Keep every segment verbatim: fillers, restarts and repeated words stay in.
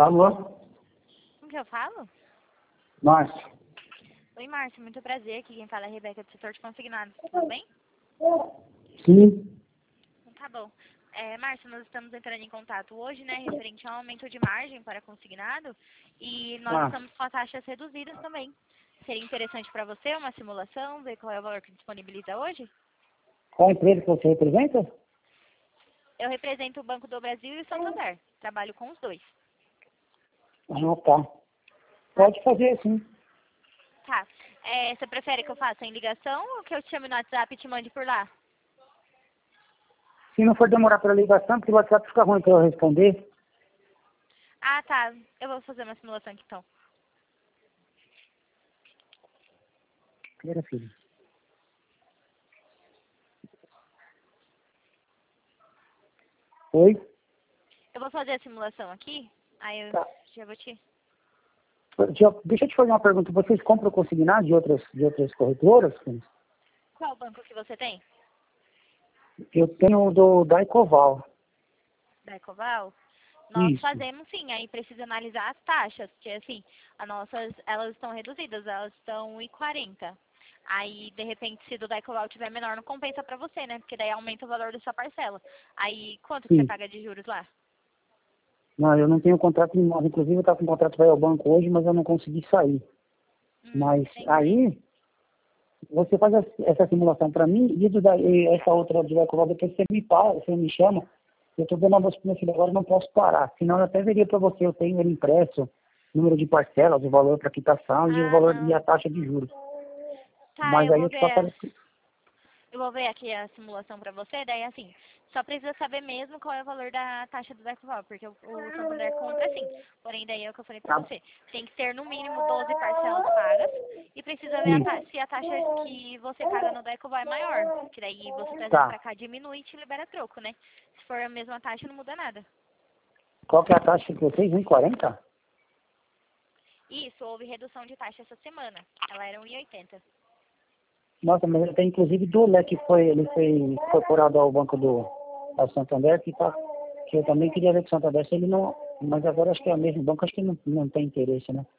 Alô? Com que eu falo? Márcio. Oi, Márcio, muito prazer. Aqui quem fala é a Rebeca do setor de consignado. Tudo bem? Sim. Tá bom. É, Márcio, nós estamos entrando em contato hoje, né, referente ao aumento de margem para consignado e nós Ah, estamos com as taxas reduzidas também. Seria interessante para você uma simulação, ver qual é o valor que disponibiliza hoje? qual a empresa que você representa? Eu represento o Banco do Brasil e o Santander. Trabalho com os dois. Ah, tá. Pode fazer, sim. Tá. É, você prefere que eu faça em ligação ou que eu te chame no WhatsApp e te mande por lá? Se não for demorar pela ligação, porque o WhatsApp fica ruim para eu responder. Ah, tá. Eu vou fazer uma simulação aqui então. Pera, filho. Oi? Eu vou fazer a simulação aqui, aí eu Tá. já vou te... Deixa eu deixa eu te fazer uma pergunta. Vocês compram consignado de outras, de outras corretoras? Qual banco que você tem? Eu tenho o do da Ecoval. Da Ecoval? Nós Isso. fazemos sim, aí precisa analisar as taxas, porque assim, as nossas, elas estão reduzidas, elas estão um e quarenta. Aí, de repente, se do da Ecoval tiver menor, não compensa pra você, né? Porque daí aumenta o valor da sua parcela. Aí, quanto que você Sim. paga de juros lá? Não, eu não tenho contrato de imóvel. Inclusive, eu estava com contrato para ir ao banco hoje, mas eu não consegui sair. Hum, Mas entendi. aí, você faz essa essa simulação para mim e, do da, e essa outra do Ecoval, depois você me, para, você me chama. Eu estou dando a voz para meu filho agora, eu não posso parar. Senão eu até veria para você, eu tenho ele impresso, número de parcelas, o valor para quitação e o Ah, valor e a não. taxa de juros. Tá, Mas eu aí vou eu te ver. passo. Eu vou ver aqui a simulação para você, daí assim, só precisa saber mesmo qual é o valor da taxa do Ecoval, porque o, o Santander compra sim. Porém, daí é o que eu falei para Tá? você. Tem que ter no mínimo doze parcelas pagas e precisa ver a Sim. ta se a taxa que você paga no Ecoval é maior, que daí você trazendo Tá. para cá diminui e te libera troco, né? Se for a mesma taxa, não muda nada. Qual que é a taxa que vocês? um e quarenta? Isso, houve redução de taxa essa semana. Ela era um e oitenta. Nossa, mas ele tem inclusive do Lé que foi, ele foi incorporado ao banco do ao Santander, que, tá, que eu também queria ver com o Santander, se ele não. Mas agora acho que é o mesmo banco, acho que não, não tem interesse, né?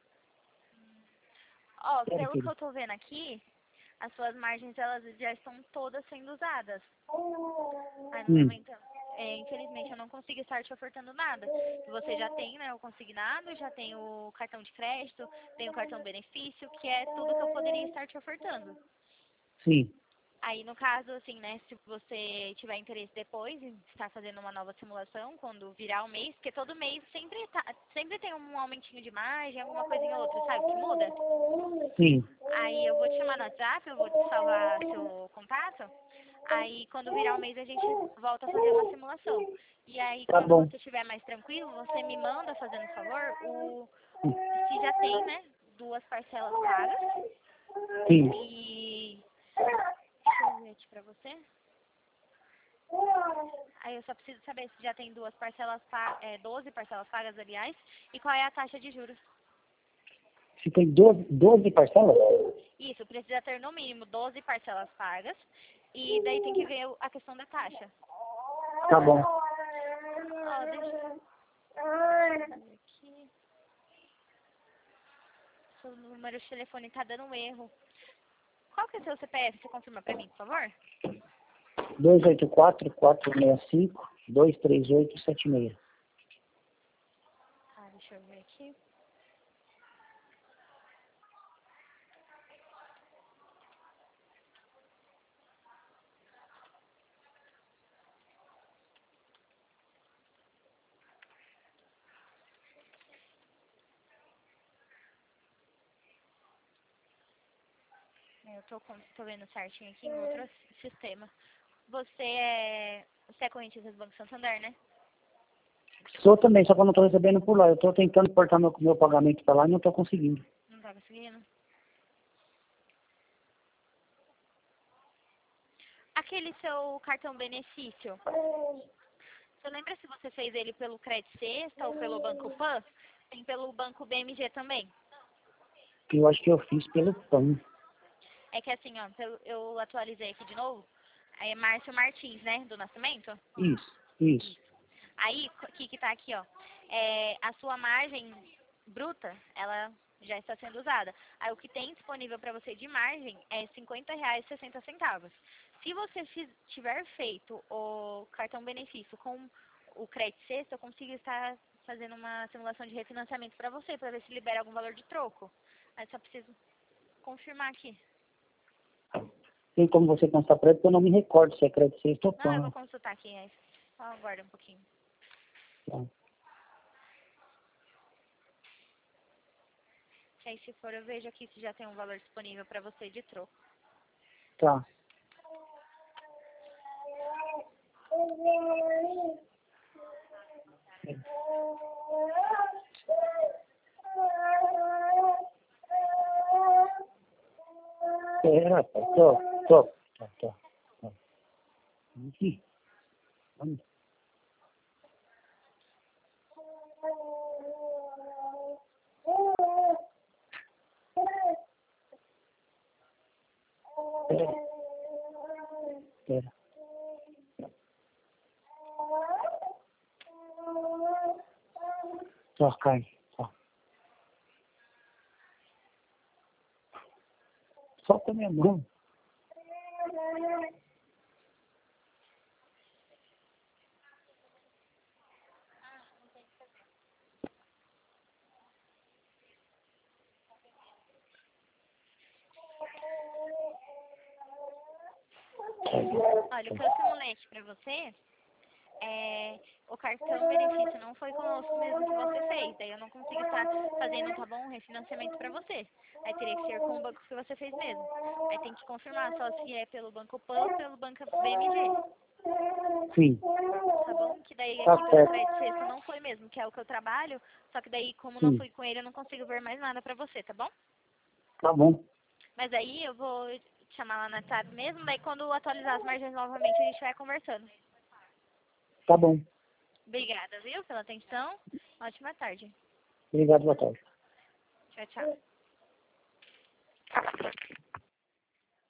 Ó, Pera, pelo que filho. eu tô vendo aqui, as suas margens elas já estão todas sendo usadas. Aí no Hum, momento, é, infelizmente eu não consigo estar te ofertando nada. Você já tem, né, o consignado, já tem o cartão de crédito, tem o cartão benefício, que é tudo que eu poderia estar te ofertando. sim, Aí no caso, assim, né, se você tiver interesse depois em estar fazendo uma nova simulação, quando virar o mês, porque todo mês sempre, tá, sempre tem um aumentinho de margem, alguma coisinha ou outra, sabe, que muda. sim. Aí eu vou te chamar no WhatsApp, eu vou te salvar seu contato. Aí quando virar o mês a gente volta a fazer uma simulação. E aí Tá quando bom. você estiver mais tranquilo, você me manda, fazendo favor, o se já tem, né, duas parcelas pagas. Sim. E deixa eu ver aqui pra você. Aí eu só preciso saber se já tem duas parcelas pagas, é, doze parcelas pagas, aliás, e qual é a taxa de juros. Se tem doze, doze parcelas? Isso, precisa ter no mínimo doze parcelas pagas. E daí tem que ver o- a questão da taxa. Tá bom. Ó, deixa eu ver aqui. Seu número de telefone tá dando um erro. Qual que é o seu C P F? Você confirma pra mim, por favor? dois oito quatro, quatro seis cinco, dois três oito sete seis. Ah, deixa eu ver aqui. Eu tô, com, tô vendo certinho aqui em outro sistema. Você é, você é correntista do Banco Santander, né? Sou também, só que eu não tô recebendo por lá. Eu tô tentando portar meu, meu pagamento pra lá e não tô conseguindo. Não tá conseguindo? Aquele seu cartão benefício, você lembra se você fez ele pelo Credit Sexta ou pelo Banco Pan? Tem pelo Banco B M G também. Eu acho que eu fiz pelo pão. É que assim, ó, pelo- eu atualizei aqui de novo. É Márcio Martins, né? Do Nascimento. Isso, isso. Aí, o que que tá aqui, ó? é, a sua margem bruta, ela já está sendo usada. Aí o que tem disponível para você de margem é cinquenta reais e sessenta centavos. Se você fiz, tiver feito o cartão benefício com o crédito sexta, eu consigo estar fazendo uma simulação de refinanciamento para você, para ver se libera algum valor de troco. Aí só preciso confirmar aqui. Tem como você constar para ele, porque eu não me recordo se é crédito sexto ou Não, eu vou não. consultar aqui. Aí só aguarda um pouquinho. Tá. Que aí se for eu vejo aqui se já tem um valor disponível para você de troco. Tá. Pera, rapaz. Tô, tô. Tá, tá. Tá. Aqui. Vamos. Pera. Pera. Só cai. Só. Solta minha mão. Olha, o que eu simulei aqui pra você, é, o cartão benefício não foi conosco mesmo que você fez. Daí eu não consigo estar fazendo, tá bom, um refinanciamento pra você. Aí teria que ser com o banco que você fez mesmo. Aí tem que confirmar só se é pelo Banco Pan ou pelo Banco B M G. Sim. Tá bom? Que daí Tá aqui pelo certo. crédito sexta não foi mesmo, que é o que eu trabalho. Só que daí, como não Sim. fui com ele, eu não consigo ver mais nada pra você, tá bom? Tá bom. Mas aí eu vou te chamar lá na WhatsApp mesmo, daí quando atualizar as margens novamente a gente vai conversando. Tá bom. Obrigada, viu, pela atenção. Ótima tarde. Obrigado, boa tarde. Tchau, tchau.